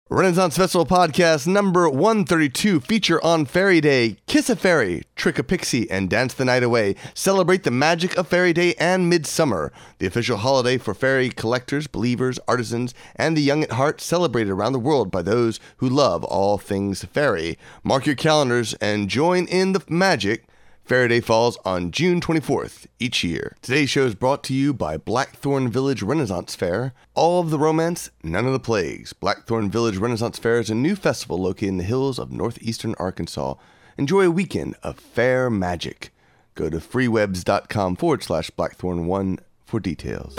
Renaissance Festival Podcast number 132 feature on Fairy Day, Kiss a Fairy, Trick a Pixie, and Dance the Night Away. Celebrate the magic of Fairy Day and Midsummer, the official holiday for fairy collectors, believers, artisans, and the young at heart, celebrated around the world by those who love all things fairy. Mark your calendars and join in the magic. Fairy Day falls on June 24th each year. Today's show is brought to you by Blackthorn Village Renaissance Fair. All of the romance, none of the plagues. Blackthorn Village Renaissance Fair is a new festival located in the hills of northeastern Arkansas. Enjoy a weekend of fair magic. Go to freewebs.com/Blackthorn1 for details.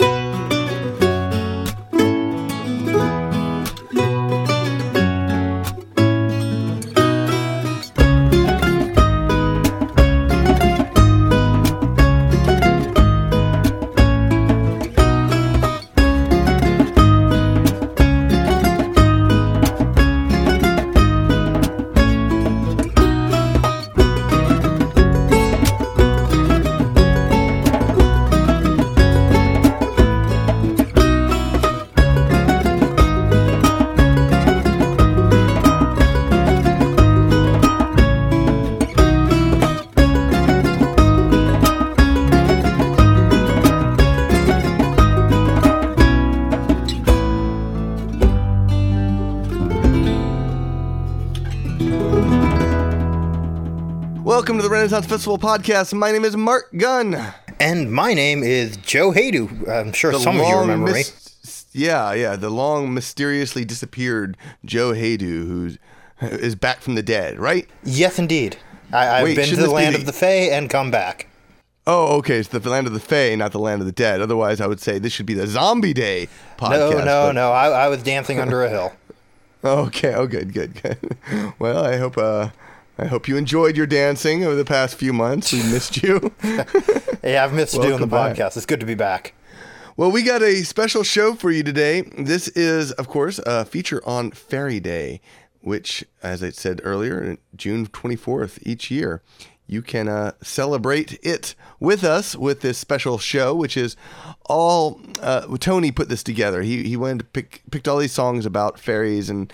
Welcome to the Renaissance Festival Podcast. My name is Mark Gunn. And my name is Joe Haydu. I'm sure some of you remember me. The long, mysteriously disappeared Joe Haydu, who is back from the dead, right? Yes, indeed. I've been to the land of the Fae and come back. Oh, okay. It's the land of the Fae, not the land of the dead. Otherwise, I would say this should be the Zombie Day podcast. No. I was dancing under a hill. Okay. Oh, good. Well, I hope you enjoyed your dancing over the past few months. We missed you. Yeah, I've missed doing the podcast. It's good to be back. Well, we got a special show for you today. This is, of course, a feature on Fairy Day, which, as I said earlier, June 24th each year. You can celebrate it with us with this special show, which is all... Tony put this together. He went and picked all these songs about fairies and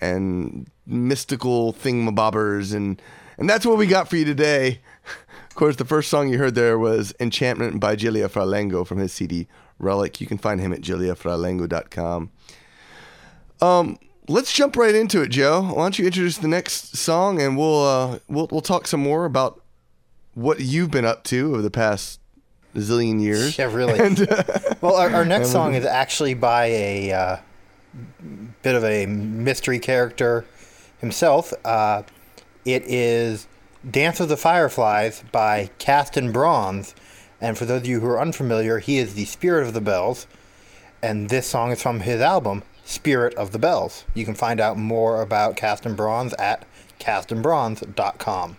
mystical thingamabobbers, and that's what we got for you today. Of course, the first song you heard there was Enchantment by Gilia Fralengo from his CD Relic. You can find him at giliafralengo.com. Let's jump right into it, Joe. Why don't you introduce the next song, and we'll talk some more about what you've been up to over the past zillion years. Yeah, really. Well, our next song is actually by a bit of a mystery character himself. It is Dance of the Fireflies by Cast in Bronze. And for those of you who are unfamiliar, he is the Spirit of the Bells. And this song is from his album, Spirit of the Bells. You can find out more about Cast in Bronze at castinbronze.com.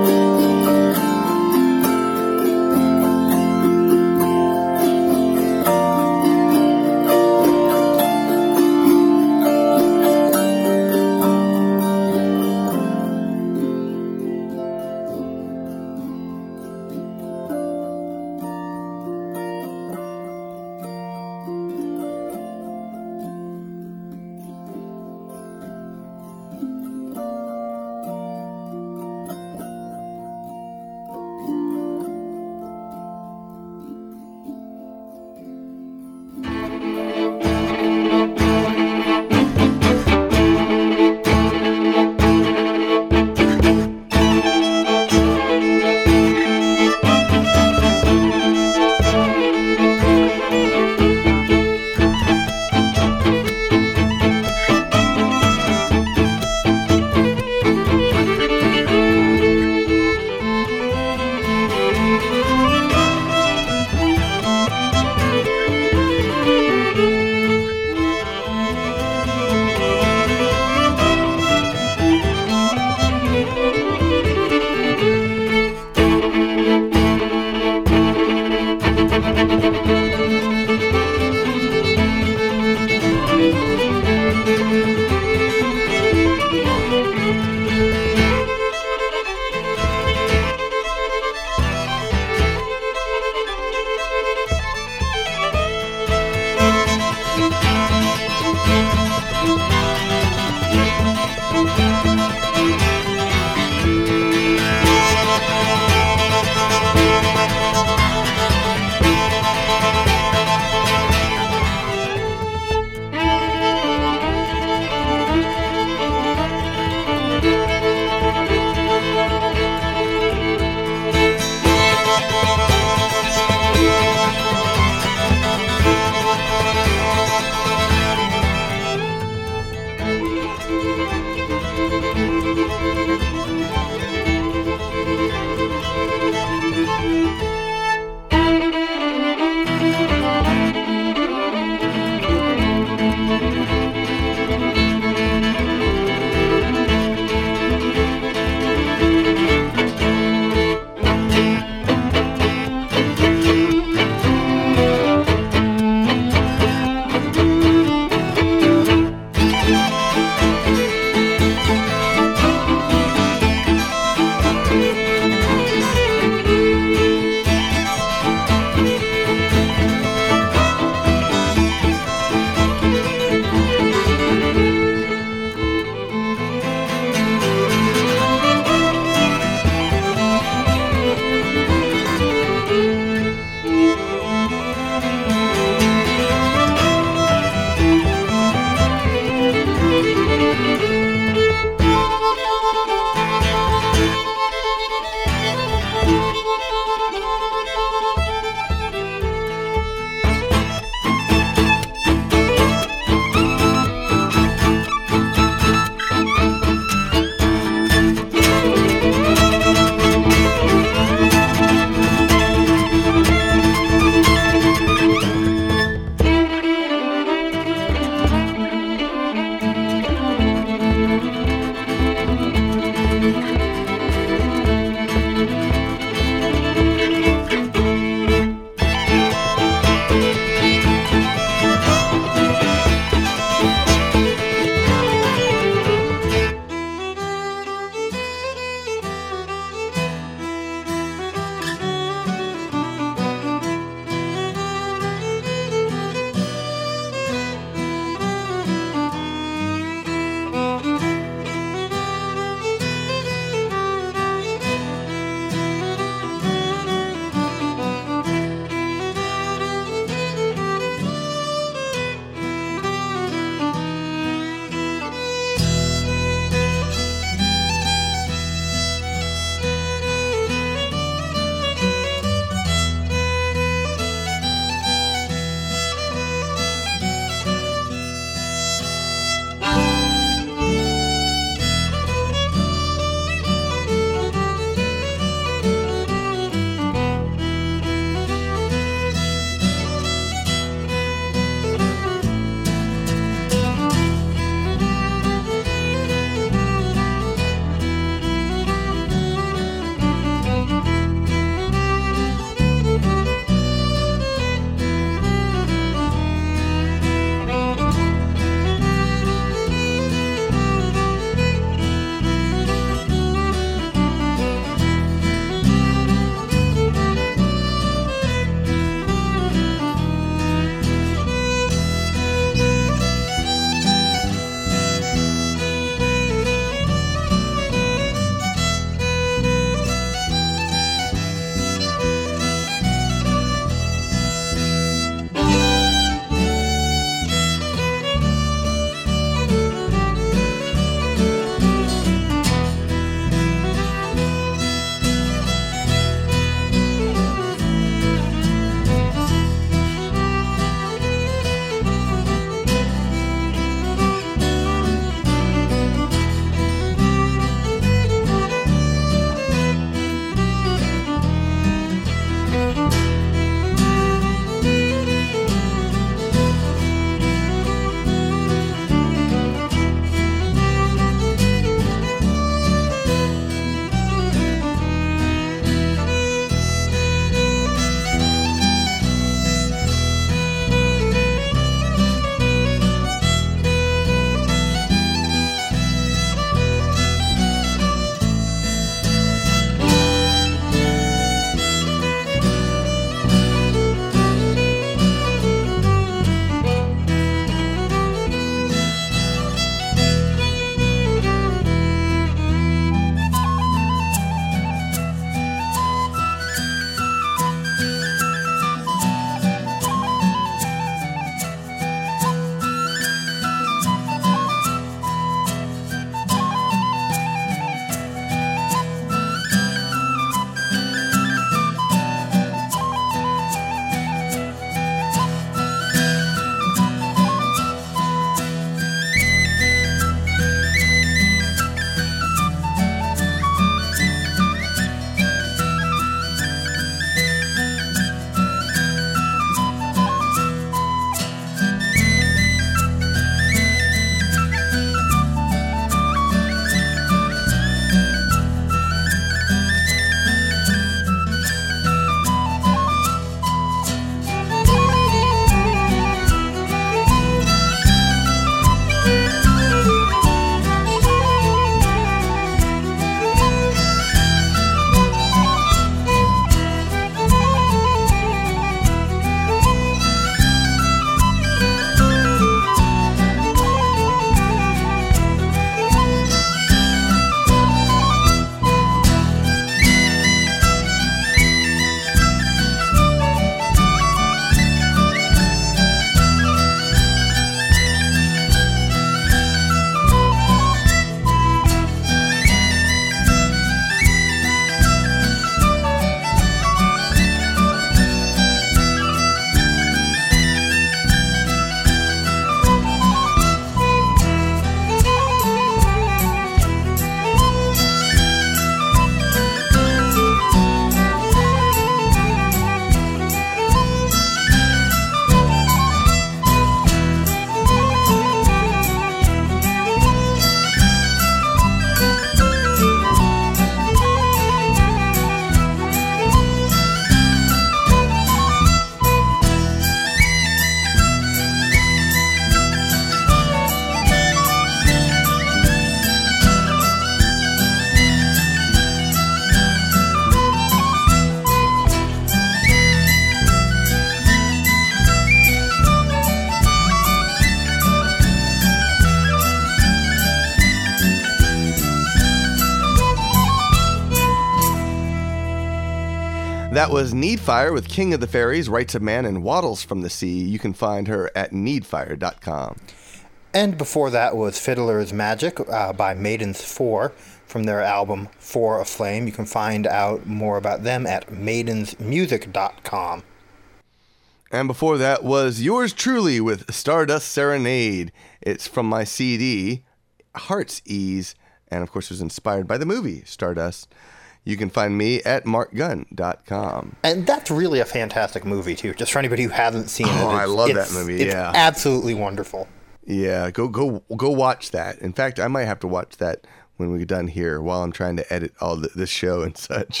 That was Needfire with King of the Fairies, Writes a Man and Waddles from the Sea. You can find her at needfire.com. And before that was Fiddler's Magic by Maidens 4 from their album 4 Aflame. You can find out more about them at maidensmusic.com. And before that was Yours Truly with Stardust Serenade. It's from my CD, Heart's Ease, and of course it was inspired by the movie Stardust. You can find me at markgunn.com. And that's really a fantastic movie, too. Just for anybody who hasn't seen it. I love that movie, It's absolutely wonderful. Yeah, go watch that. In fact, I might have to watch that when we're done here while I'm trying to edit all this show and such.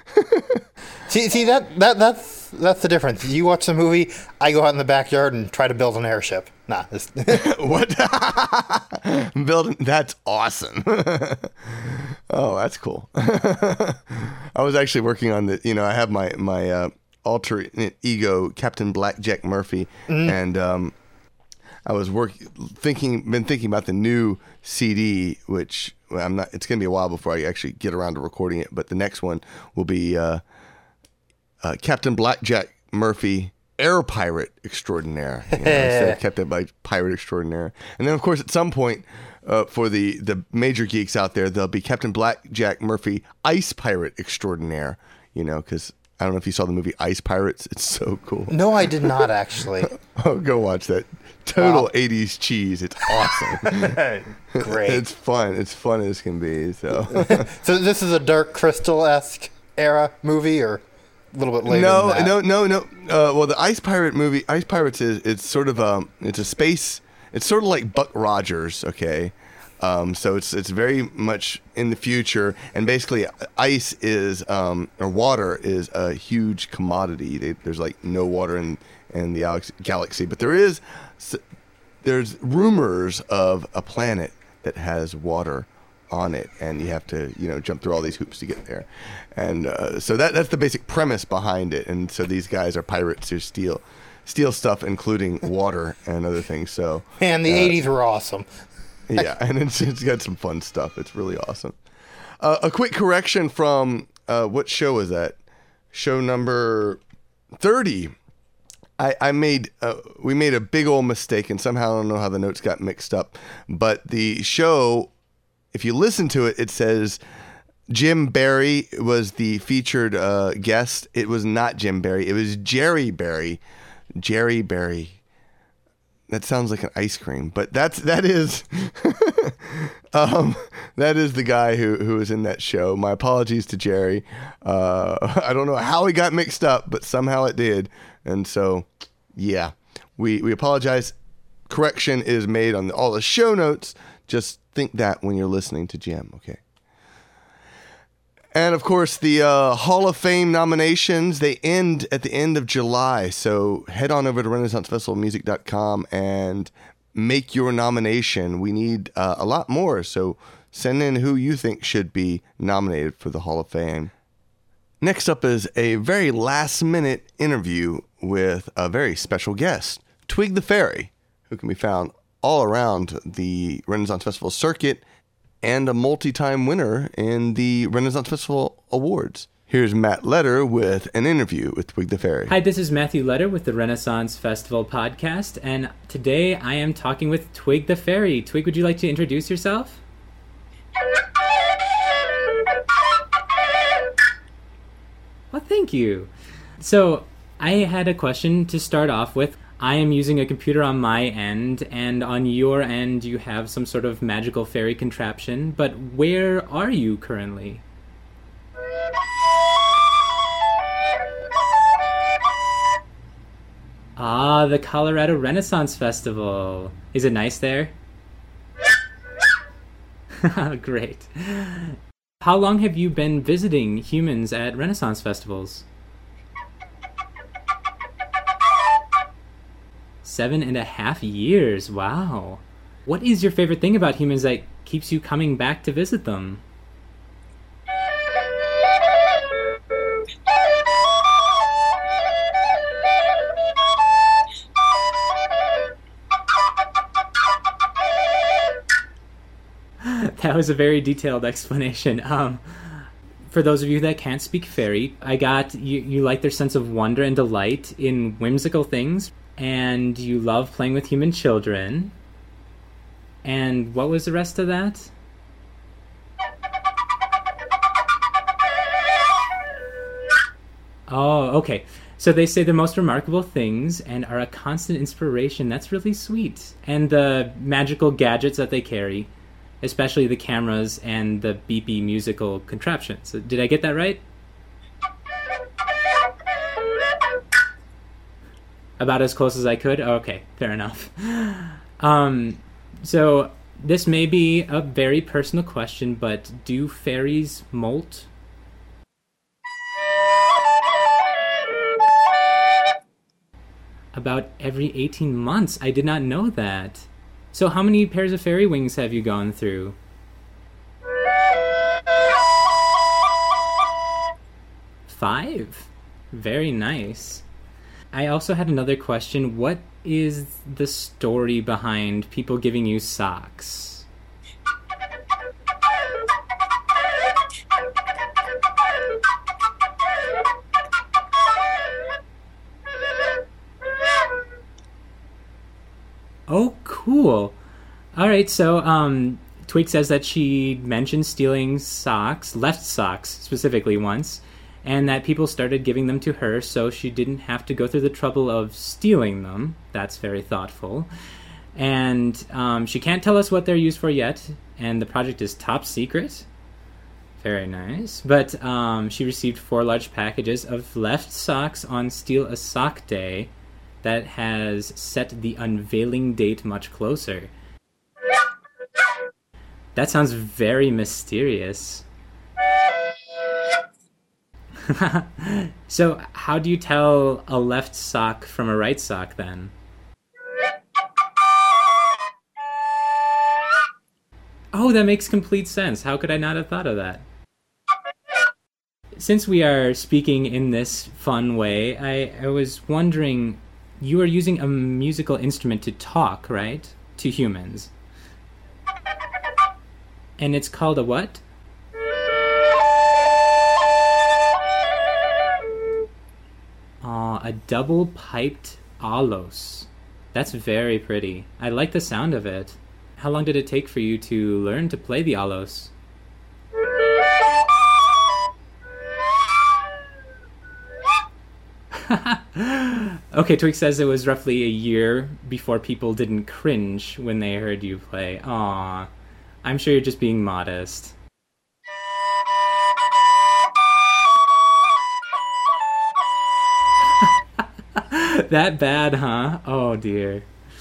see that's the difference. You watch the movie, I go out in the backyard and try to build an airship. Nah. What? Building? That's awesome. Oh, that's cool. I was actually working on I have my alter ego, Captain Blackjack Murphy, and I was been thinking about the new CD, which it's going to be a while before I actually get around to recording it, but the next one will be Captain Blackjack Murphy, Air Pirate Extraordinaire. Instead of Captain Black Pirate Extraordinaire. And then, of course, at some point, for the major geeks out there, there'll be Captain Blackjack Murphy, Ice Pirate Extraordinaire, because I don't know if you saw the movie Ice Pirates. It's so cool. No, I did not, actually. Oh, go watch that. Total 80s cheese. It's awesome. Great. It's fun. It's fun as can be. So So this is a Dark Crystal-esque era movie, or a little bit later than that? No. Well, the Ice Pirate movie, Ice Pirates it's sort of it's a space. It's sort of like Buck Rogers, okay? So it's very much in the future, and basically ice is or water is a huge commodity. There's like no water in the galaxy, but there's rumors of a planet that has water on it, and you have to jump through all these hoops to get there, and so that's the basic premise behind it. And so these guys are pirates who steal stuff, including water and other things. So man, the 80s were awesome. Yeah, and it's got some fun stuff. It's really awesome. A quick correction from what show was that? Show number 30. We made a big old mistake, and somehow I don't know how the notes got mixed up. But the show, if you listen to it, it says Jim Barry was the featured guest. It was not Jim Barry. It was Jerry Barry. Jerry Barry. That sounds like an ice cream, but that is that is the guy who was in that show. My apologies to Jerry. I don't know how he got mixed up, but somehow it did. And so, yeah, we apologize. Correction is made on all the show notes. Just think that when you're listening to Jim, okay? And, of course, the Hall of Fame nominations, they end at the end of July. So head on over to RenaissanceFestivalMusic.com and make your nomination. We need a lot more, so send in who you think should be nominated for the Hall of Fame. Next up is a very last-minute interview with a very special guest, Twig the Fairy, who can be found all around the Renaissance Festival circuit and a multi-time winner in the Renaissance Festival Awards. Here's Matt Letter with an interview with Twig the Fairy. Hi, this is Matthew Letter with the Renaissance Festival podcast, and today I am talking with Twig the Fairy. Twig, would you like to introduce yourself? Well, thank you. So, I had a question to start off with. I am using a computer on my end, and on your end you have some sort of magical fairy contraption, but where are you currently? Ah, the Colorado Renaissance Festival. Is it nice there? Great. How long have you been visiting humans at Renaissance festivals? 7.5 years, wow. What is your favorite thing about humans that keeps you coming back to visit them? That was a very detailed explanation. for those of you that can't speak fairy, I got you like their sense of wonder and delight in whimsical things, and you love playing with human children. And what was the rest of that? Oh, okay. So they say the most remarkable things and are a constant inspiration. That's really sweet. And the magical gadgets that they carry, especially the cameras and the beepy musical contraptions. Did I get that right? About as close as I could? Okay, fair enough. So this may be a very personal question, but do fairies molt? About every 18 months. I did not know that. So how many pairs of fairy wings have you gone through? 5. Very nice. I also had another question. What is the story behind people giving you socks? Oh, cool. All right, so Twig says that she mentioned stealing socks, left socks specifically once, and that people started giving them to her so she didn't have to go through the trouble of stealing them. That's very thoughtful. And she can't tell us what they're used for yet, and the project is top secret. Very nice. But she received 4 large packages of left socks on Steal a Sock Day that has set the unveiling date much closer. That sounds very mysterious. So, how do you tell a left sock from a right sock, then? Oh, that makes complete sense. How could I not have thought of that? Since we are speaking in this fun way, I was wondering, you are using a musical instrument to talk, right? To humans. And it's called a what? A double-piped alos. That's very pretty. I like the sound of it. How long did it take for you to learn to play the alos? Okay, Twig says it was roughly a year before people didn't cringe when they heard you play. Aw, I'm sure you're just being modest. That bad, huh? Oh, dear.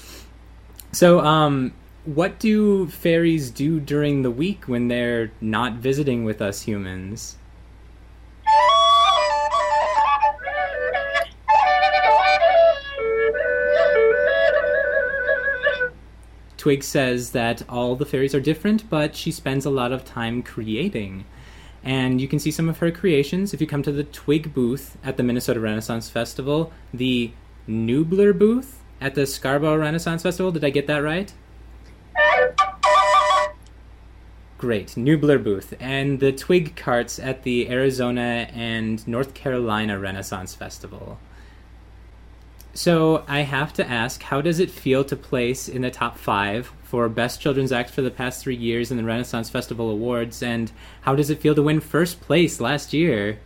So, what do fairies do during the week when they're not visiting with us humans? Twig says that all the fairies are different, but she spends a lot of time creating. And you can see some of her creations if you come to the Twig booth at the Minnesota Renaissance Festival, the Nubler booth at the Scarborough Renaissance Festival. Did I get that right? Great, Nubler booth. And the Twig carts at the Arizona and North Carolina Renaissance Festival. So I have to ask, how does it feel to place in the top 5 for Best Children's Act for the past 3 years in the Renaissance Festival Awards, and how does it feel to win first place last year?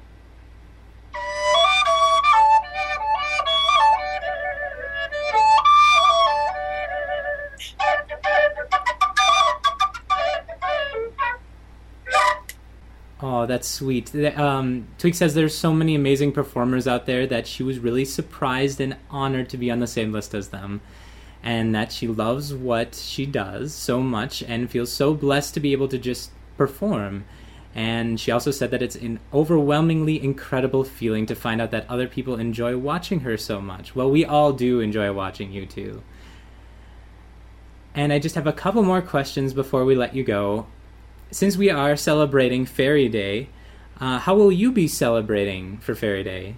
Oh, that's sweet. Twig says there's so many amazing performers out there that she was really surprised and honored to be on the same list as them, and that she loves what she does so much and feels so blessed to be able to just perform. And she also said that it's an overwhelmingly incredible feeling to find out that other people enjoy watching her so much. Well, we all do enjoy watching you too. And I just have a couple more questions before we let you go. Since we are celebrating Fairy Day, how will you be celebrating for Fairy Day?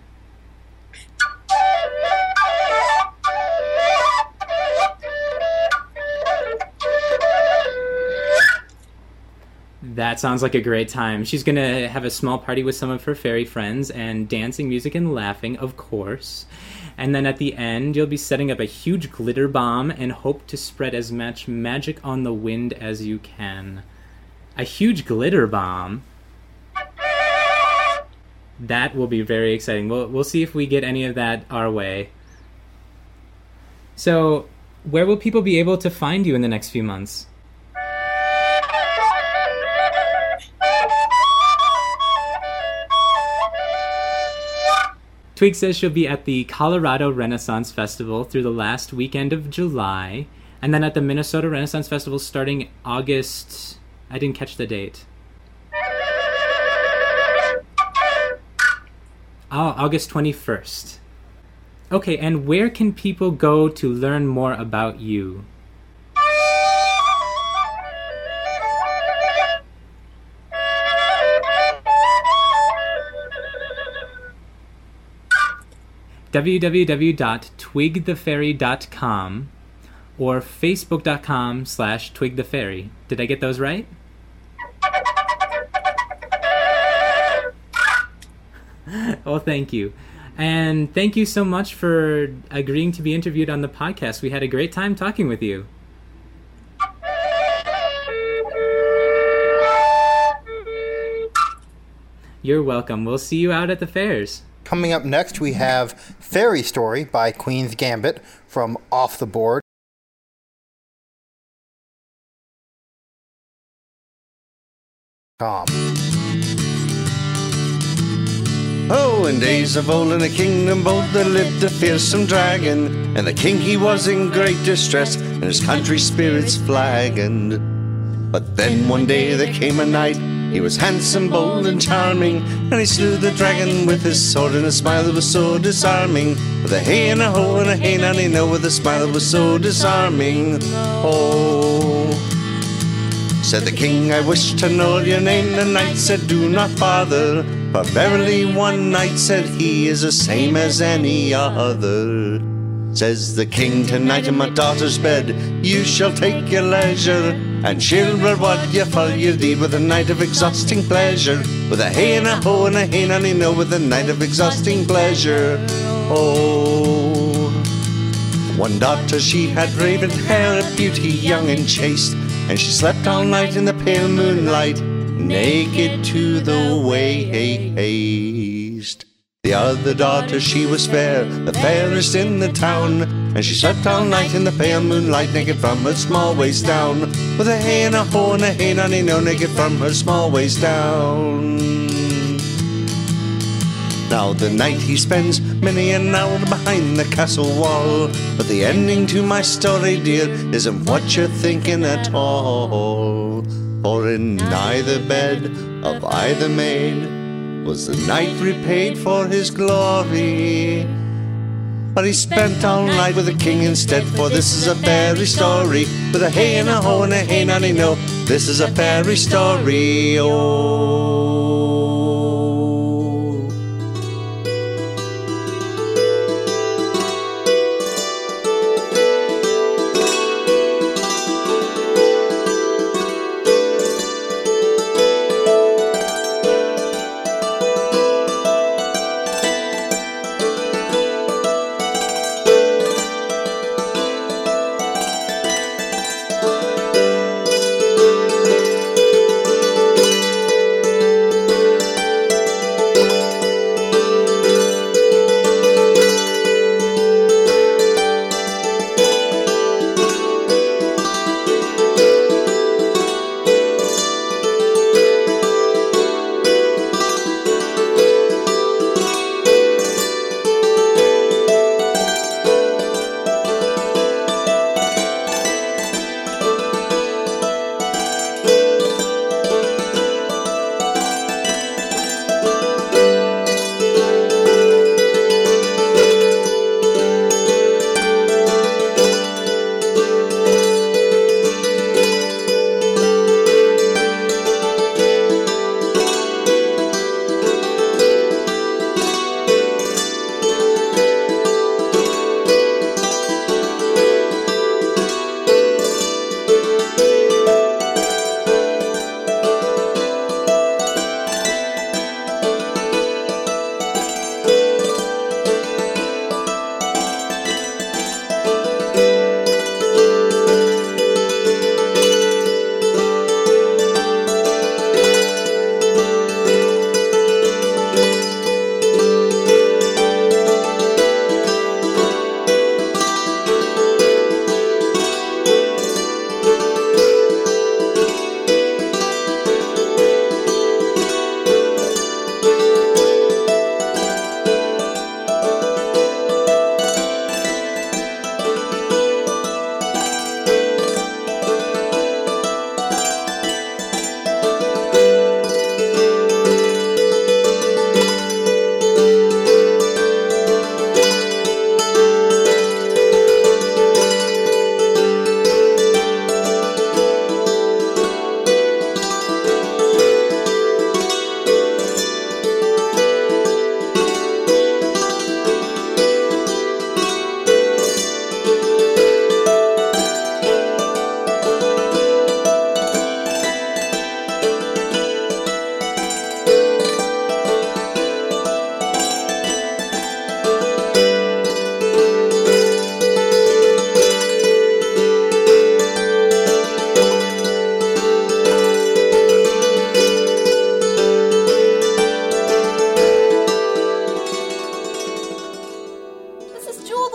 That sounds like a great time. She's going to have a small party with some of her fairy friends and dancing, music, and laughing, of course. And then at the end, you'll be setting up a huge glitter bomb and hope to spread as much magic on the wind as you can. A huge glitter bomb? That will be very exciting. We'll see if we get any of that our way. So, where will people be able to find you in the next few months? Twig says she'll be at the Colorado Renaissance Festival through the last weekend of July, and then at the Minnesota Renaissance Festival starting August... I didn't catch the date. Oh, August 21st. Okay, and where can people go to learn more about you? www.twigthefairy.com or facebook.com/twigthefairy. Did I get those right? Well, thank you. And thank you so much for agreeing to be interviewed on the podcast. We had a great time talking with you. You're welcome. We'll see you out at the fairs. Coming up next, we have Fairy Story by Queen's Gambit from Off the Board. Oh, in days of old in a kingdom bold there lived a fearsome dragon, and the king he was in great distress, and his country's spirits flagging. But then one day there came a knight, he was handsome, bold and charming, and he slew the dragon with his sword and a smile that was so disarming. With a hey and a ho and a hey nanny no, with a smile that was so disarming. Oh, said the king, I wish to know your name. The knight said, do not bother, for verily one knight, said he, is the same as any other. Says the king, tonight in my daughter's bed you shall take your leisure, and she'll reward you for your deed with a night of exhausting pleasure. With a hey and a ho and a hey nanny no, with a night of exhausting pleasure. Oh, one daughter she had raven hair, a beauty young and chaste, and she slept all night in the pale moonlight, naked to the waist. The other daughter she was fair, the fairest in the town, and she slept all night in the pale moonlight, naked from her small waist down. With a hey and a ho and a hey nanny no, naked from her small waist down. Now the night he spends many an hour behind the castle wall, but the ending to my story, dear, isn't what you're thinking at all. For in either bed of either maid was the knight repaid for his glory, but he spent all night with the king instead. For this is a fairy story, with a hey and a ho and a hey nanny no, this is a fairy story. Oh,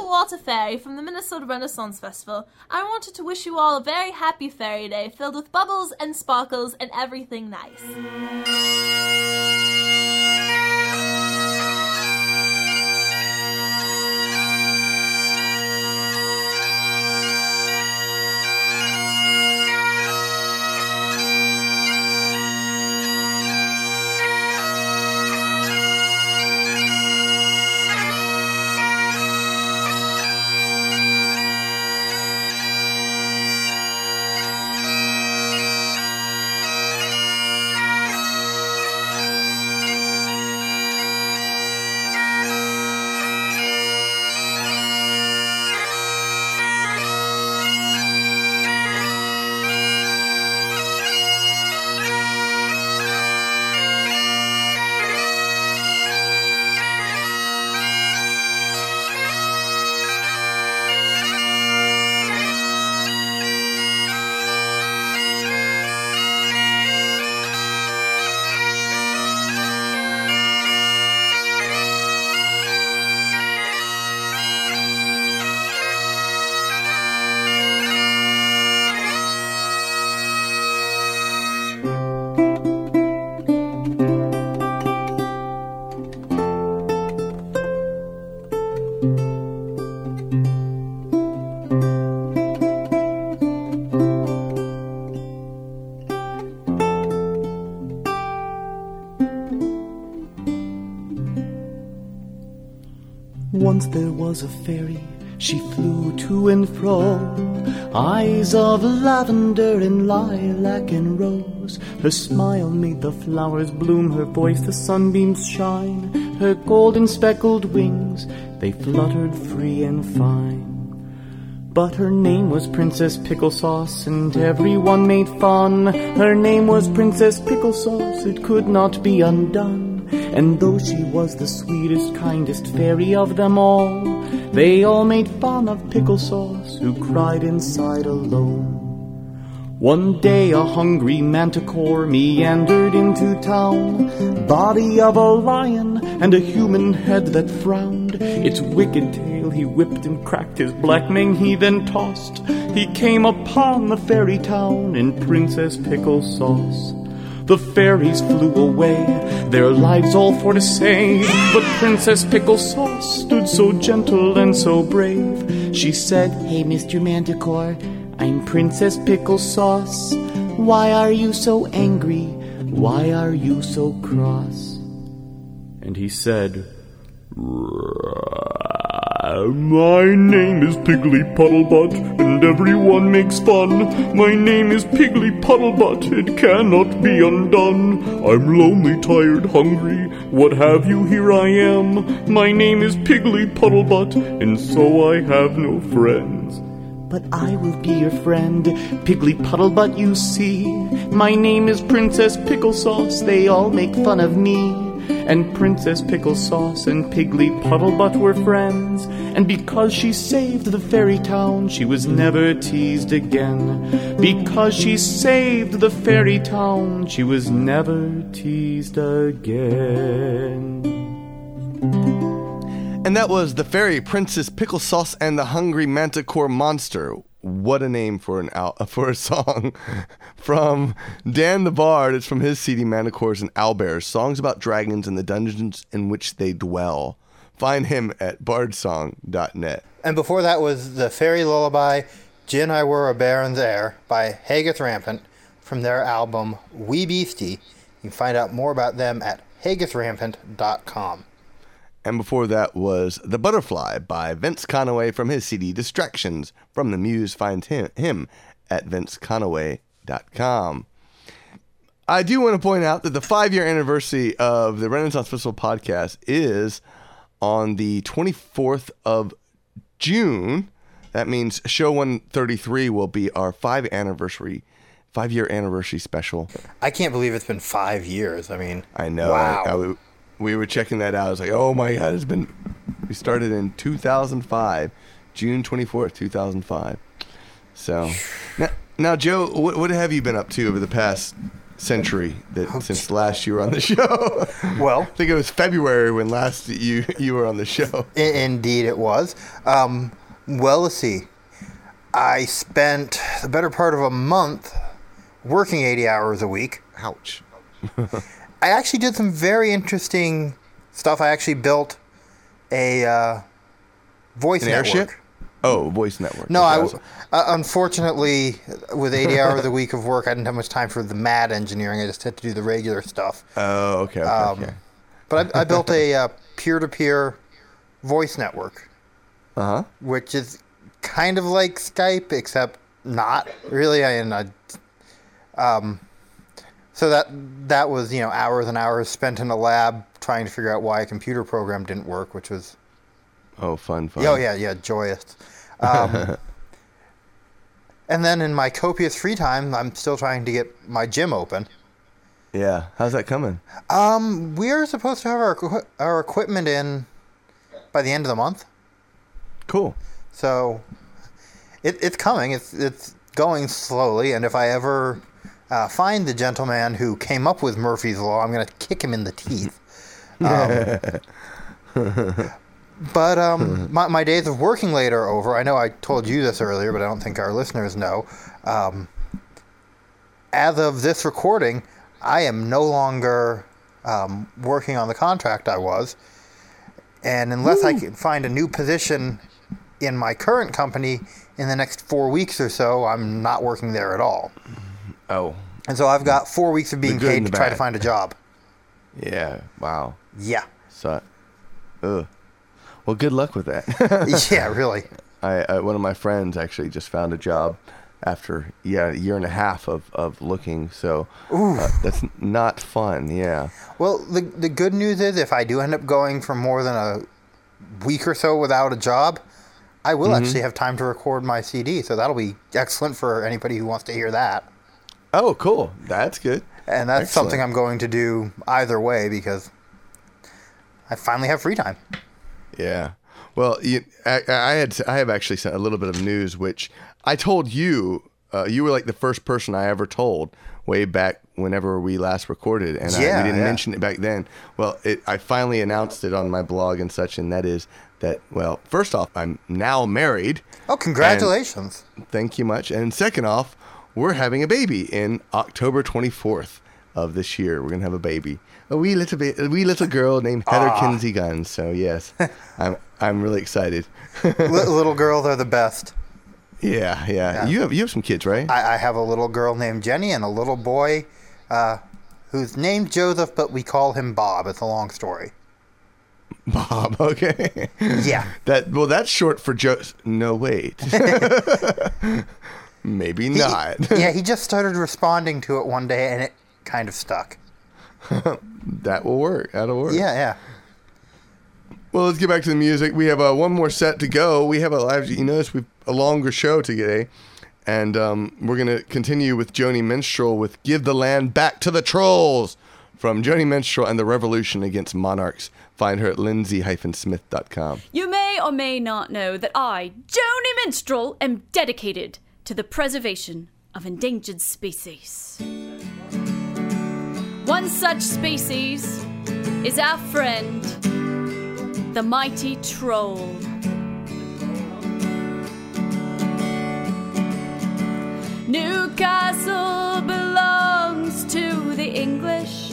the Water Fairy from the Minnesota Renaissance Festival. I wanted to wish you all a very happy Fairy Day, filled with bubbles and sparkles and everything nice. Once there was a fairy, she flew to and fro, eyes of lavender and lilac and rose. Her smile made the flowers bloom, her voice the sunbeams shine, her golden speckled wings, they fluttered free and fine. But her name was Princess Pickle Sauce, and everyone made fun. Her name was Princess Pickle Sauce, it could not be undone. And though she was the sweetest, kindest fairy of them all, they all made fun of Pickle Sauce, who cried inside alone. One day a hungry manticore meandered into town, body of a lion and a human head that frowned. Its wicked tail he whipped and cracked, his black mane he then tossed. He came upon the fairy town in Princess Pickle Sauce. The fairies flew away, their lives all for to save, but Princess Pickle Sauce stood so gentle and so brave. She said, "Hey, Mr. Manticore, I'm Princess Pickle Sauce. Why are you so angry? Why are you so cross?" And he said, "My name is Piggly Puddlebutt, and everyone makes fun. My name is Piggly Puddlebutt, it cannot be undone. I'm lonely, tired, hungry, what have you, here I am. My name is Piggly Puddlebutt, and so I have no friends." "But I will be your friend, Piggly Puddlebutt, you see. My name is Princess Pickle Sauce, they all make fun of me." And Princess Pickle Sauce and Piggly Puddlebutt were friends, and because she saved the fairy town, she was never teased again. Because she saved the fairy town, she was never teased again. And that was the fairy Princess Pickle Sauce and the Hungry Manticore Monster. What a name for a song from Dan the Bard. It's from his CD Manticores and Owlbears, songs about dragons and the dungeons in which they dwell. Find him at bardsong.net. And before that was the fairy lullaby, Gin I Were a Baron's Heir by Haggith Rampant from their album Wee Beastie. You can find out more about them at haggithrampant.com. And before that was The Butterfly by Vince Conaway from his CD Distractions from the Muse. Find him at vinceconaway.com. I do want to point out that the 5-year anniversary of the Renaissance Festival podcast is on the 24th of June. That means show 133 will be our 5-year anniversary special. I can't believe it's been 5 years. I mean, I know. Wow. We were checking that out. I was like, oh my God, we started in 2005, June 24th, 2005. So now Joe, what have you been up to over the past century since last you were on the show. Well, I think it was February when last you were on the show. Indeed it was. Well, let's see. I spent the better part of a month working 80 hours a week. Ouch. I actually did some very interesting stuff. I actually built a voice network. Airship? Oh, voice network. No, unfortunately, with 80 hours a week of work, I didn't have much time for the mad engineering. I just had to do the regular stuff. Oh, okay. But I built a peer-to-peer voice network, which is kind of like Skype, except not really. So that was hours and hours spent in a lab trying to figure out why a computer program didn't work, which was fun. Oh yeah, joyous. And then in my copious free time, I'm still trying to get my gym open. Yeah, how's that coming? We're supposed to have our equipment in by the end of the month. Cool. So it's coming. It's going slowly, and if I ever find the gentleman who came up with Murphy's Law, I'm going to kick him in the teeth. But my days of working late are over. I know I told you this earlier, but I don't think our listeners know. As of this recording, I am no longer working on the contract I was. And unless I can find a new position in my current company in the next 4 weeks or so, I'm not working there at all. Oh. And so I've got 4 weeks of being paid to try to find a job. Yeah. Wow. Yeah. So, well, good luck with that. Yeah, really. One of my friends actually just found a job after a year and a half of looking. So that's not fun. Yeah. Well, the good news is if I do end up going for more than a week or so without a job, I will actually have time to record my CD. So that'll be excellent for anybody who wants to hear that. Oh, cool. That's good. And that's something I'm going to do either way because I finally have free time. Yeah. Well, I have actually sent a little bit of news, which I told you. You were like the first person I ever told way back whenever we last recorded, and we didn't mention it back then. Well, I finally announced it on my blog and such, and that is that, well, first off, I'm now married. Oh, congratulations. Thank you much. And second off, we're having a baby in October 24th of this year. We're going to have a baby. A wee little girl named Heather Kinsey Guns. So yes, I'm really excited. Little girls are the best. Yeah. You have some kids, right? I have a little girl named Jenny and a little boy who's named Joseph, but we call him Bob. It's a long story. Bob, okay. Yeah. That's short for No, wait. Maybe not. He just started responding to it one day, and it kind of stuck. That will work. That'll work. Yeah. Well, let's get back to the music. We have one more set to go. We have we've a longer show today, and we're going to continue with Joni Minstrel with "Give the Land Back to the Trolls" from Joni Minstrel and the Revolution Against Monarchs. Find her at lindsay-smith.com. You may or may not know that I, Joni Minstrel, am dedicated to the preservation of endangered species. One such species is our friend, the mighty troll. Newcastle belongs to the English,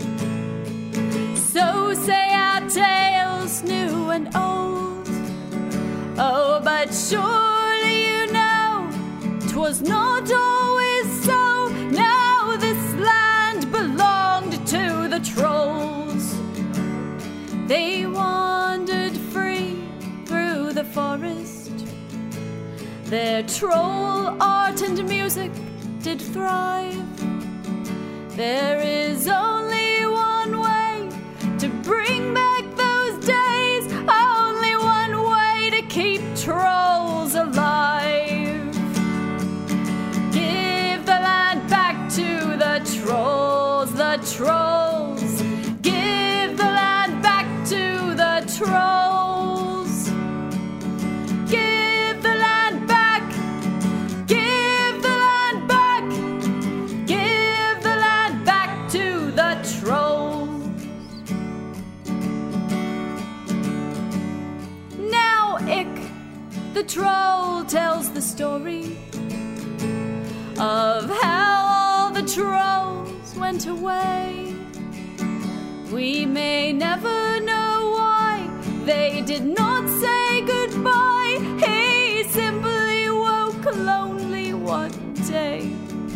so say our tales new and old. Oh, but surely you know 'twas not always so. Now this land belonged to the trolls. They wandered free through the forest. Their troll art and music did thrive. There is only one way to bring back those days, only one way to keep trolls alive. Give the land back to the trolls, the trolls. Give the land back to the trolls. Give the land back. Give the land back. Give the land the troll tells the story of how all the trolls went away. We may never know why they did not say goodbye. He simply woke lonely one day.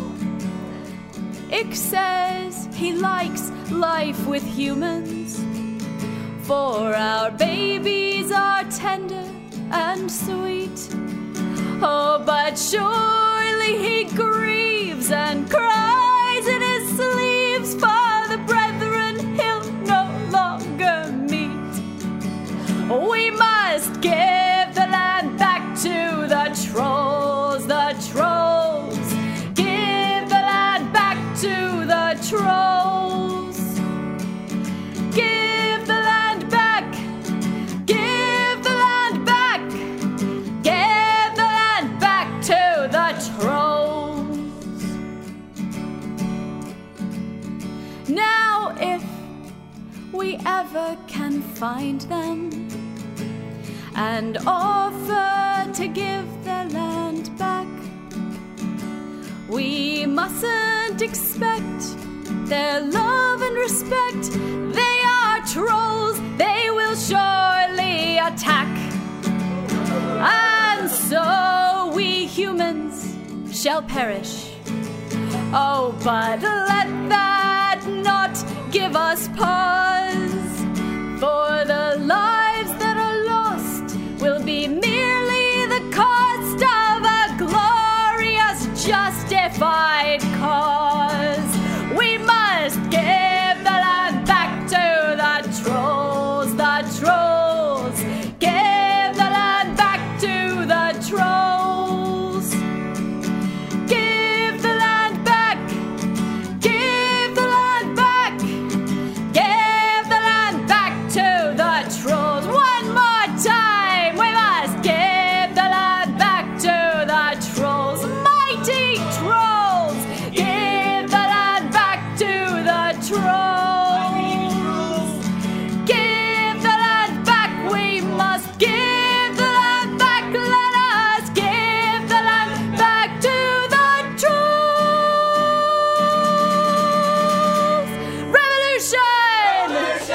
Ick says he likes life with humans, for our babies are tender and sweet. Oh, but surely he grieves and cries in his sleeves for the brethren he'll no longer meet. We must give the land back to the trolls, the trolls. Give the land back to the trolls. Give the land back. Give the land back. Give the land back to the trolls. Now if we ever can find them and offer to give their land back, we mustn't expect their love and respect. They are trolls, they will surely attack. And so we humans shall perish. Oh, but let that not give us pause, for the lives that are lost will be merely the cost of a glorious justified cause. We must give the land back to the trolls, the trolls. Give the land back to the trolls. Give the land back. Give the land back. Give the land back to the trolls. One more time, we must give the land back to the trolls. Mighty trolls, give the land back to the trolls. Give the land back, we must give the land back. Let us give the land back to the trolls. Revolution!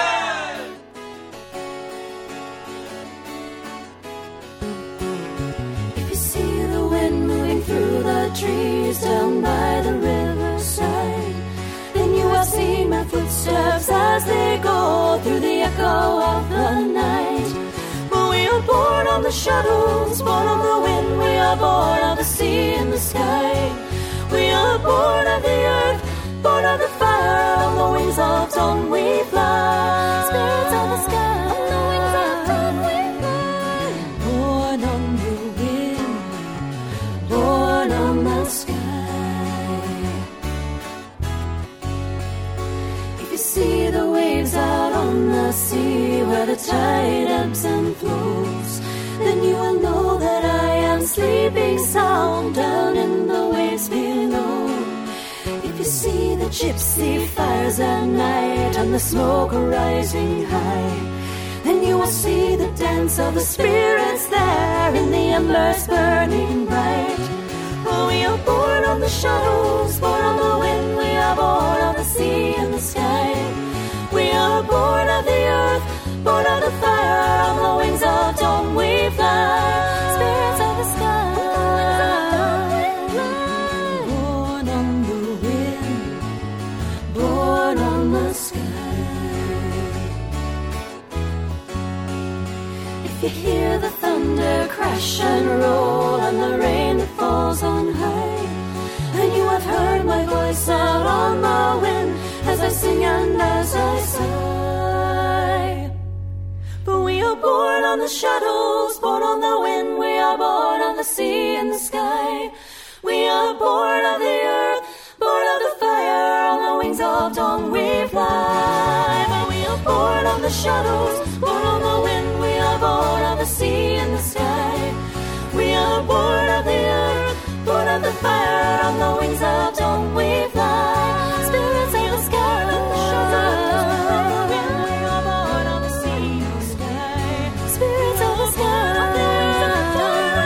If you see the wind moving through the trees down by the riverside, then you have seen my footsteps as they go through the echo of the night. But we are born of the shadows, born of the wind, we are born of the sea and the sky. We are born of the earth, born of the fire, on the wings of dawn we fly. Spirits of the sky, on the wings of dawn we fly. Born on the wind, born on the sky. If you see the waves out on the sea where the tide ebbs and flows, then you will know that I am sleeping sound down in the waves below. If you see the gypsy fires at night and the smoke rising high, then you will see the dance of the spirits there in the embers burning bright. Oh, we are born of the shadows, born of the wind, we are born of the sea and the sky. We are born of the earth, born of the fire, on the wings of dawn we fly. Spirits of the sky, born on the wind, born on the sky. If you hear the thunder crash and roll and the rain that falls on high, and you have heard my voice out on the wind as I sing and as I sigh. But we are born on the shadows, born on the wind, we are born on the sea and the sky. We are born of the earth, born of the fire, on the wings of dawn we fly. But we are born of the shadows, born on the wind, we are born of the sea and the sky. We are born of the earth, born of the fire, on the wings of dawn we fly. Spirits of the sky, we are born of the sea and the sky. Spirits of the sky, on the wings of dawn.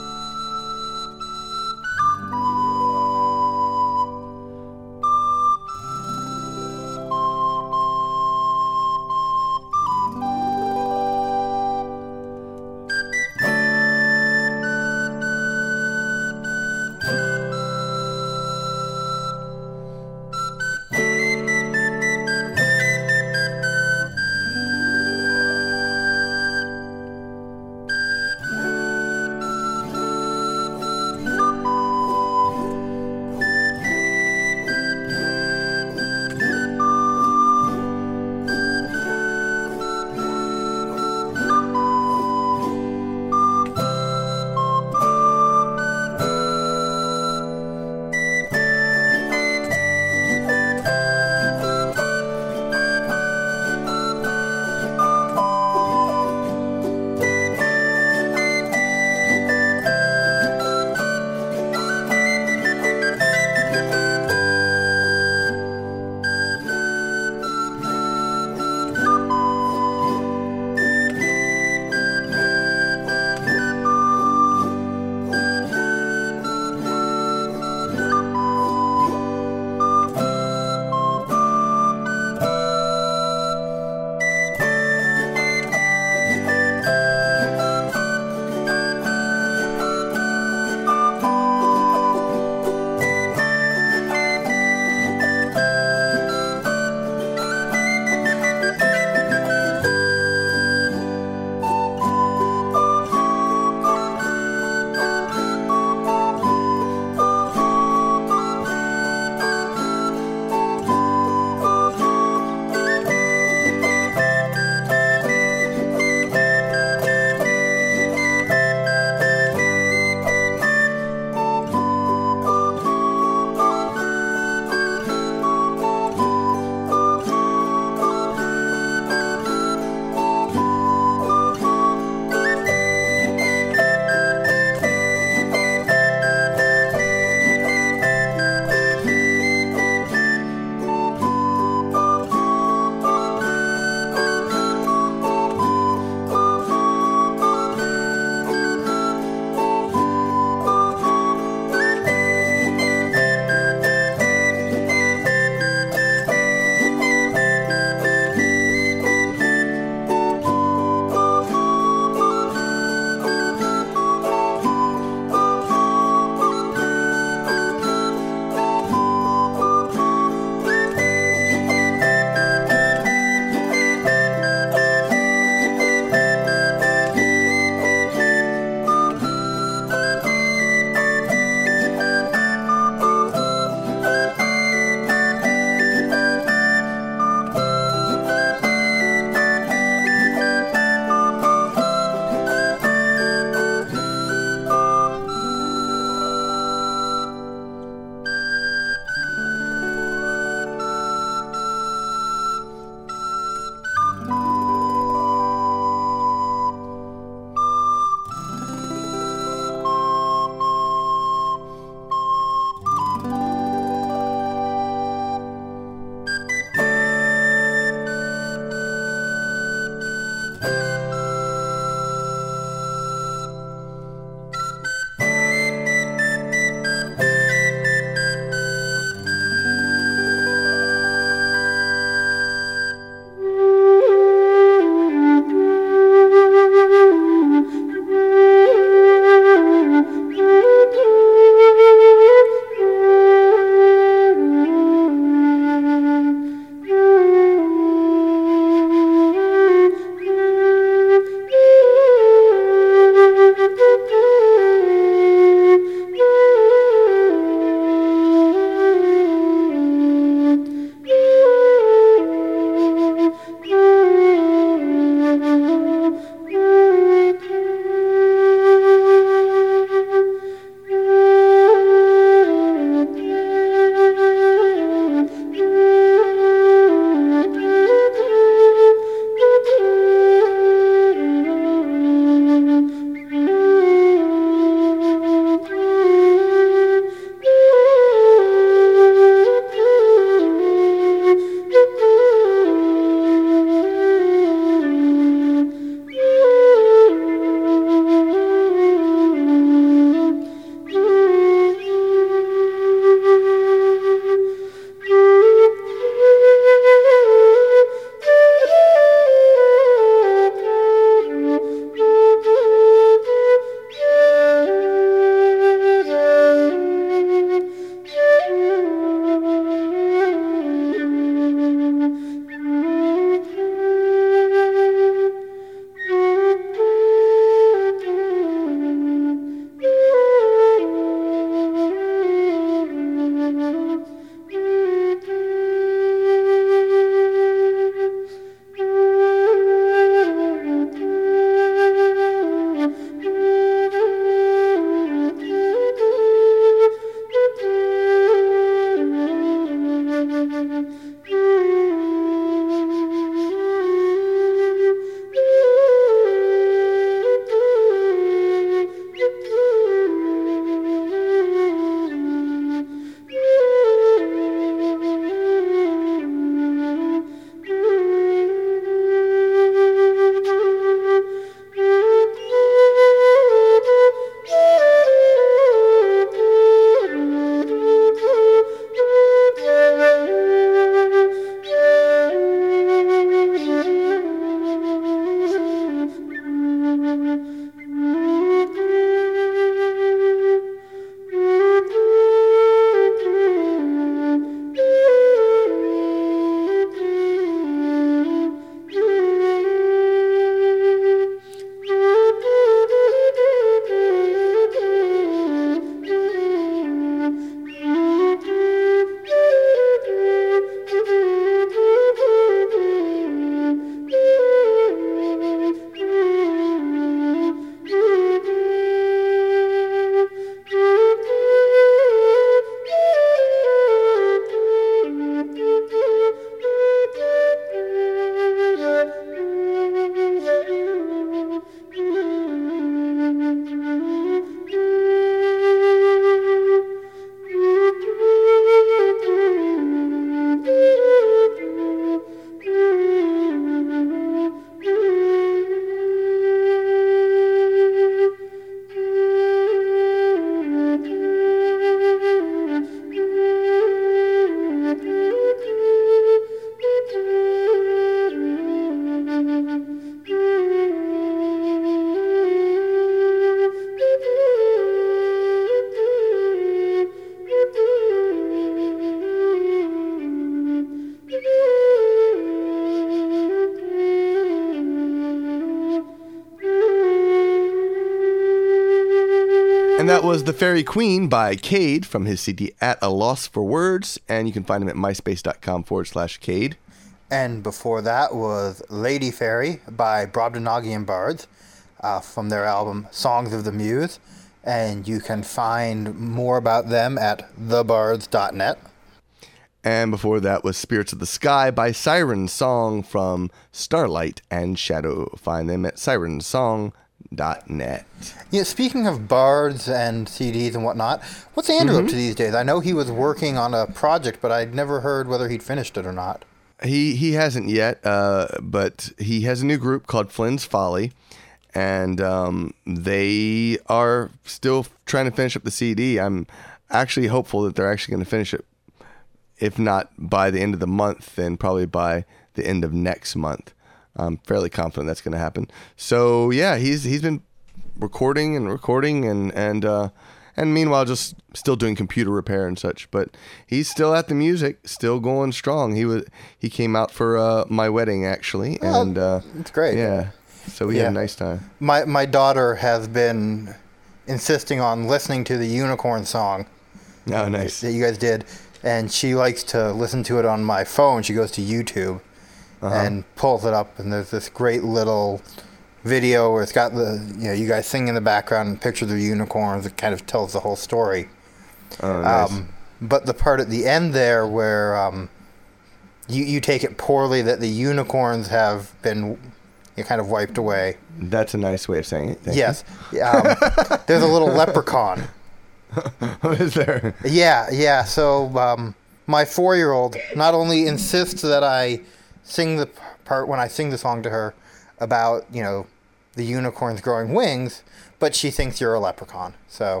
And that was The Fairy Queen by Cade from his CD At a Loss for Words. And you can find him at myspace.com/Cade. And before that was Lady Fairy by Brobdingnagian Bards from their album Songs of the Muse. And you can find more about them at thebards.net. And before that was Spirits of the Sky by Siren Song from Starlight and Shadow. Find them at sirensong.net. Yeah, speaking of bards and CDs and whatnot, what's Andrew up to these days? I know he was working on a project, but I'd never heard whether he'd finished it or not. He hasn't yet, but he has a new group called Flynn's Folly, and they are still trying to finish up the CD. I'm actually hopeful that they're actually going to finish it. If not by the end of the month, then probably by the end of next month. I'm fairly confident that's going to happen. So yeah, he's been recording and meanwhile just still doing computer repair and such. But he's still at the music, still going strong. He came out for my wedding actually, and it's great. Yeah, so we had a nice time. My daughter has been insisting on listening to the Unicorn song. Oh, nice. That you guys did. And she likes to listen to it on my phone. She goes to YouTube and pulls it up, and there's this great little video where it's got you guys singing in the background and pictures of unicorns. It kind of tells the whole story. Oh, nice. But the part at the end there where you take it poorly that the unicorns have been kind of wiped away. That's a nice way of saying it. Yes. There's a little leprechaun. What is there? Yeah. So my 4-year-old not only insists that I sing the part when I sing the song to her about, the unicorns growing wings, but she thinks you're a leprechaun. So.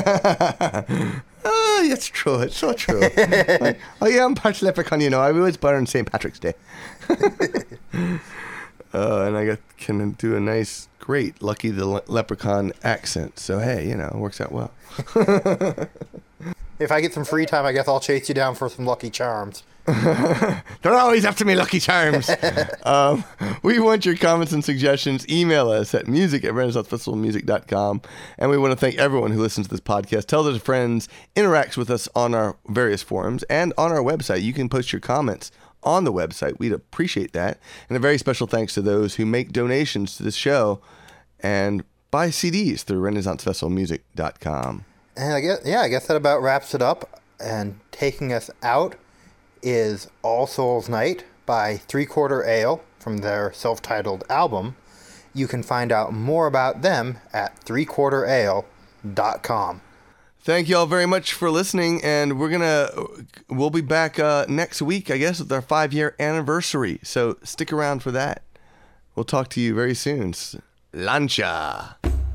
Oh, it's true. It's so true. Like, oh yeah, I'm part leprechaun. I was born on St. Patrick's Day. And I can do a nice, great Lucky the Leprechaun accent. So hey, it works out well. If I get some free time, I guess I'll chase you down for some Lucky Charms. They're always after me, Lucky Charms. We want your comments and suggestions. Email us at music@renaissancefestivalmusic.com. And we want to thank everyone who listens to this podcast, tells their friends, interacts with us on our various forums, and on our website. You can post your comments on the website. We'd appreciate that. And a very special thanks to those who make donations to this show and buy CDs through renaissancefestivalmusic.com. And I guess that about wraps it up. And taking us out is All Souls Night by 3/4 Ale from their self-titled album. You can find out more about them at 3/4ale.com. Thank you all very much for listening, and we'll be back next week, I guess, with our 5-year anniversary. So stick around for that. We'll talk to you very soon. Lancha.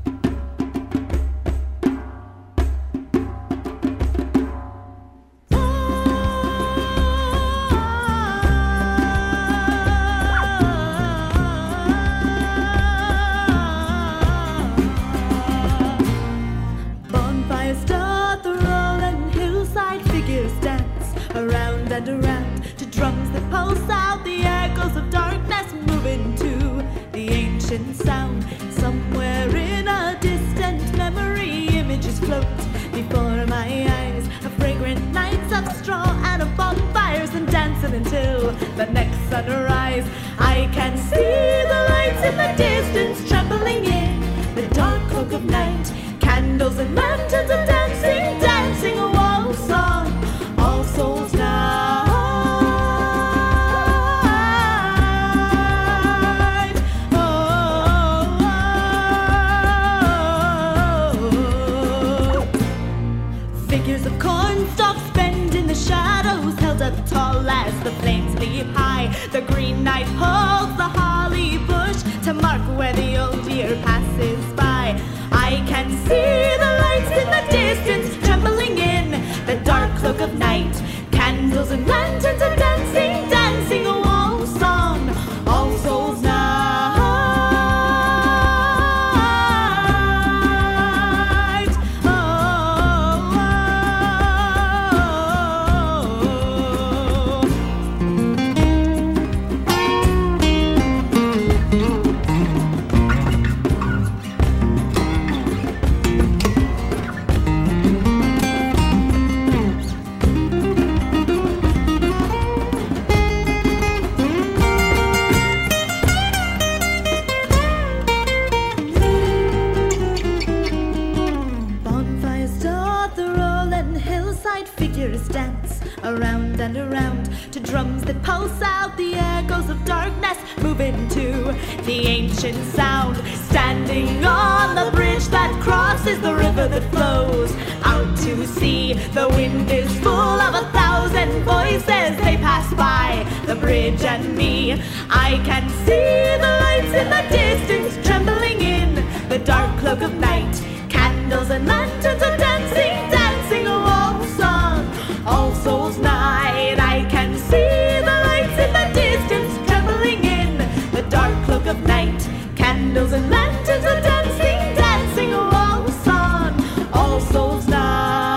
And around to drums that pulse out the echoes of darkness, moving to the ancient sound. Somewhere in a distant memory, images float before my eyes, a fragrant nights of straw and of bonfires, and dancing until the next sunrise. I can see the lights in the distance trembling in the dark cloak of night, candles and lanterns are dancing a waltz song. All Souls Night. Oh. Figures of cornstalks bend in the shadows, held up tall as the flames leap high. The green knight holds the holly bush to mark where the old year passes by. I can see the lights in the distance the ancient sound, standing on the bridge that crosses the river that flows out to sea. The wind is full of 1,000 voices, they pass by the bridge and me. I can see the lights in the distance trembling in the dark cloak of night. Candles and lanterns are dancing, dancing a waltz song, All Souls Night. I can see the lights in the distance trembling in the dark cloak of night. Candles and lanterns are dancing, dancing a waltz song, All Souls Night.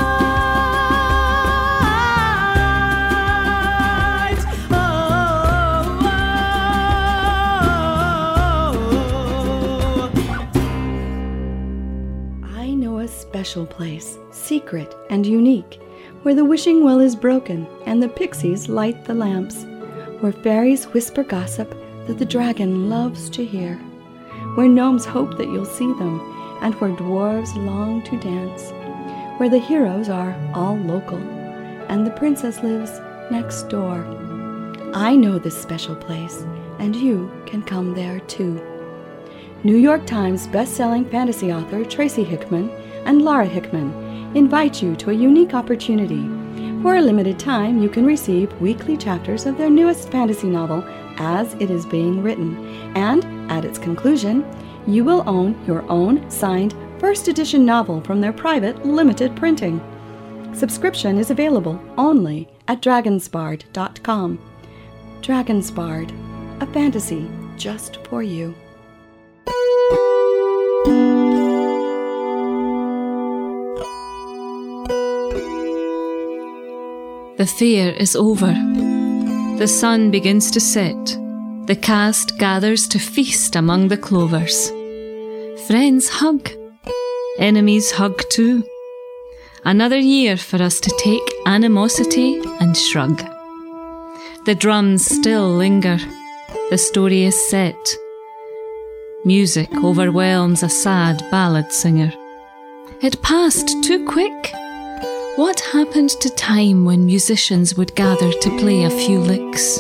I know a special place, secret and unique, where the wishing well is broken and the pixies light the lamps, where fairies whisper gossip that the dragon loves to hear, where gnomes hope that you'll see them, and where dwarves long to dance, where the heroes are all local, and the princess lives next door. I know this special place, and you can come there too. New York Times best-selling fantasy author Tracy Hickman and Laura Hickman invite you to a unique opportunity. For a limited time, you can receive weekly chapters of their newest fantasy novel as it is being written, and at its conclusion, you will own your own signed first edition novel from their private limited printing. Subscription is available only at dragonsbard.com. Dragonsbard, a fantasy just for you. The fair is over. The sun begins to set. The cast gathers to feast among the clovers. Friends hug. Enemies hug too. Another year for us to take animosity and shrug. The drums still linger. The story is set. Music overwhelms a sad ballad singer. It passed too quick. What happened to time when musicians would gather to play a few licks?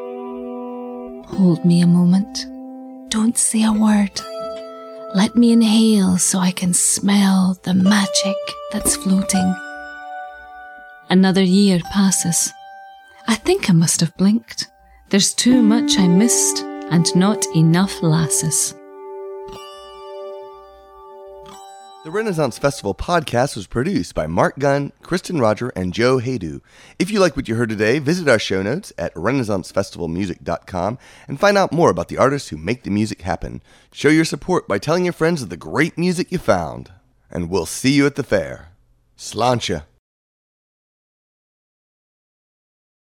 Hold me a moment. Don't say a word. Let me inhale so I can smell the magic that's floating. Another year passes. I think I must have blinked. There's too much I missed and not enough lasses. The Renaissance Festival podcast was produced by Mark Gunn, Kristen Roger, and Joe Haydu. If you like what you heard today, visit our show notes at renaissancefestivalmusic.com and find out more about the artists who make the music happen. Show your support by telling your friends of the great music you found. And we'll see you at the fair. Sláinte.